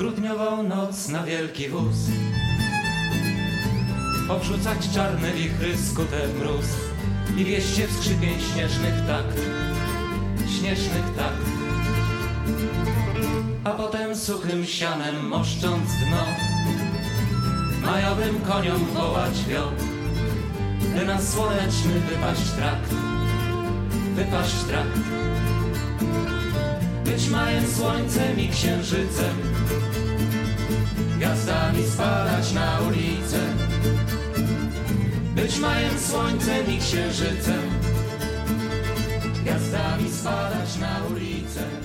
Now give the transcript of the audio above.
grudniową noc na wielki wóz, powrzucać czarne wichry, skutek mróz i wieście w skrzypień śnieżnych takt, śnieżnych takt. A potem suchym sianem moszcząc dno, majowym koniom wołać wio, by na słoneczny wypaść trakt, wypaść trakt. Być majem słońcem i księżycem, gwiazdami spadać na ulicę. Być majem słońcem i księżycem, gwiazdami spadać na ulicę.